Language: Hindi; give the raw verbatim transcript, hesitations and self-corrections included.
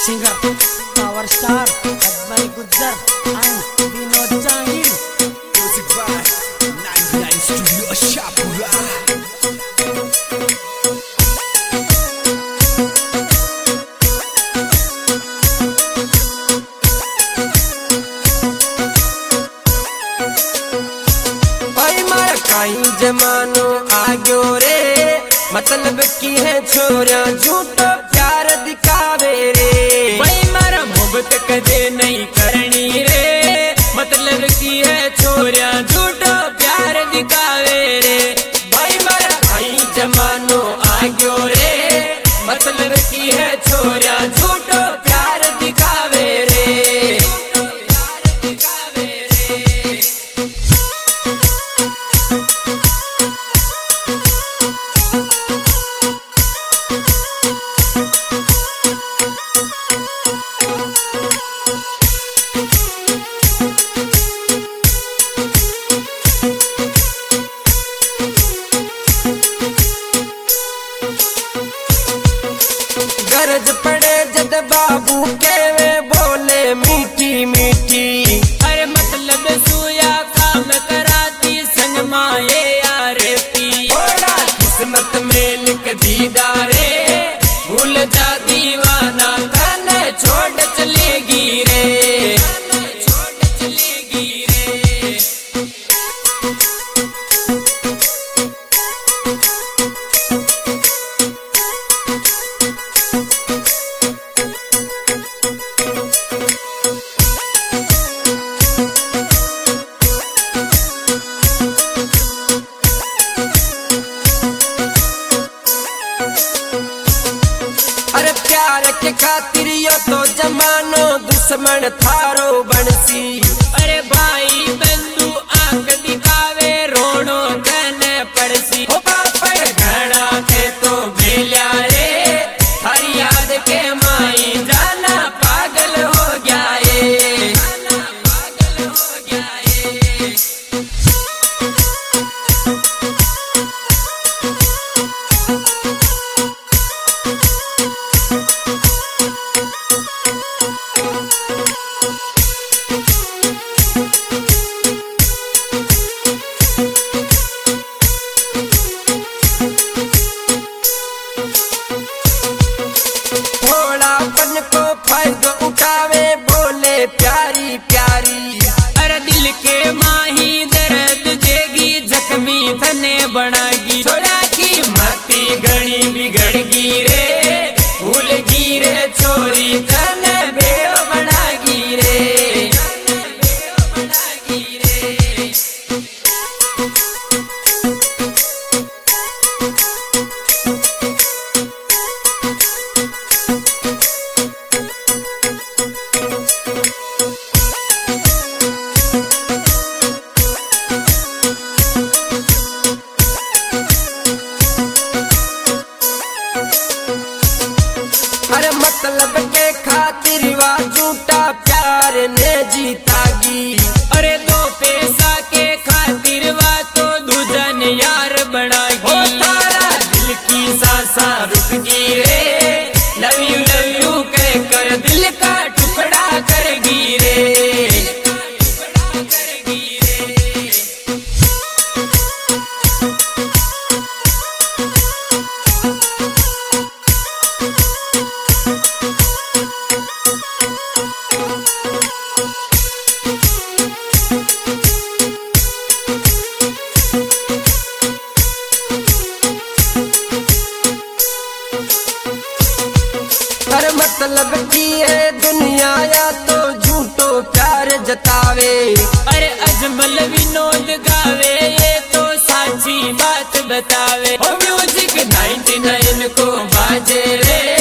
singer, power star, Ajmal Gujjar and Vinod Jahir. Music by ninety-nine Studio Ashapura. जमानो आग्यो रे मतलब की है छोरा झूठो प्यार दिखावे रे। भाई मारा मोहब्बत कदे नहीं करनी रे मतलब की है छोरा झूठो प्यार दिखावे रे। भाई मारा भाई जमानो आग्यो रे मतलब की है छोरा झूठो प्यार दिखावे रे। गरज पड़े जद बाबू के वे बोले मीठी मीठी। अरे मतलब सुया काम कराती संग माए यार पी। थोड़ा किस्मत में लिख दीदारे भूल जा दीवाना खाने छोड़ चलेगी रे। छोड़ चलेगी रे। अरे प्यार के खातिर यो तो जमानो दुश्मन थारो बनसी। अरे भाई बंधु आंख दिखावे रोनो कहने पड़सी। ओ पापड़ घड़ा के तो मिल्या रे हर याद के माई जाना पागल हो गया ये। पागल हो गया ये। थोड़ापन को फायदा उठावे बोले प्यारी प्यारी। अरे दिल के माही दर्द देगी जख्मी थने बनागी। छोरा की मती घड़ी बिगड़गी रे भूलगी रे छोरी थने बेव बनागी रे। बनागी रे। अरे मतलब के खातिर वा झूठा प्यार ने जीतागी। अरे दो पैसा के खातिर वा तो दुजन यार बनागी। ओ तारा दिल की सांसा रुक गई रे लव यू लव यू कह कर दिल का टुकड़ा करगी रे। करगी रे। अरे मतलब की है दुनिया या तो झूठो प्यार जतावे। अरे अजमल विनोद गावे ये तो साची बात बतावे। ओ म्यूजिक नाइंटी नाइन को बाजे रे